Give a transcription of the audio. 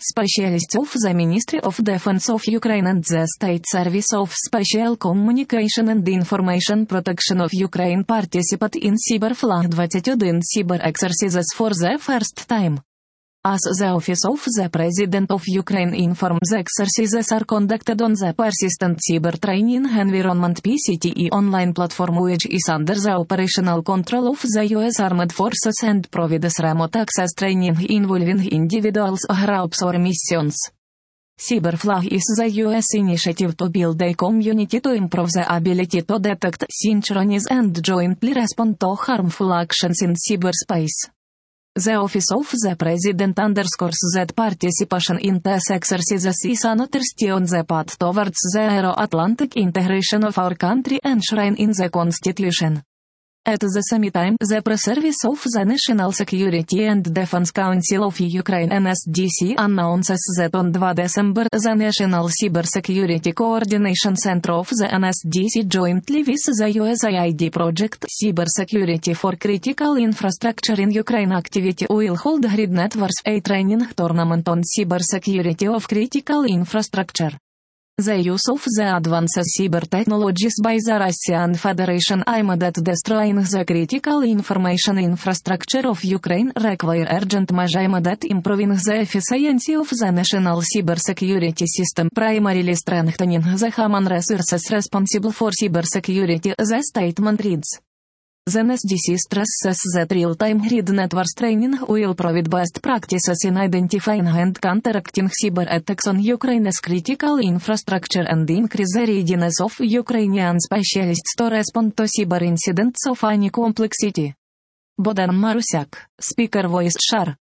specialists of the Ministry of Defense of Ukraine and the State Service of Special Communication and Information Protection of Ukraine participate in Cyberflag 21 cyber exercises for the first time. As the Office of the President of Ukraine informed, the exercises are conducted on the Persistent Cyber Training Environment PCTE online platform, which is under the operational control of the U.S. Armed Forces and provides remote access training involving individuals, groups or missions. Cyberflag is the U.S. initiative to build a community to improve the ability to detect, synchronize and jointly respond to harmful actions in cyberspace. The Office of the President underscores that participation in these exercises is another step on the path towards the Euro-Atlantic integration of our country enshrined in the Constitution. At the same time, the Press Service of the National Security and Defense Council of Ukraine (NSDC) announces that on 2 December the National Cybersecurity Coordination Center of the NSDC jointly with the USAID project Cybersecurity for Critical Infrastructure in Ukraine activity will hold Grid Networks, a training tournament on cybersecurity of critical infrastructure. The use of the advanced cyber technologies by the Russian Federation aimed at destroying the critical information infrastructure of Ukraine require urgent measures aimed at improving the efficiency of the national cybersecurity system, primarily strengthening the human resources responsible for cybersecurity, the statement reads. The NSDC stresses that real-time Grid Networks training will provide best practices in identifying and counteracting cyber attacks on Ukraine's critical infrastructure and increase the readiness of Ukrainian specialists to respond to cyber incidents of any complexity. Bohdan Marusiak, Speaker Voice Share.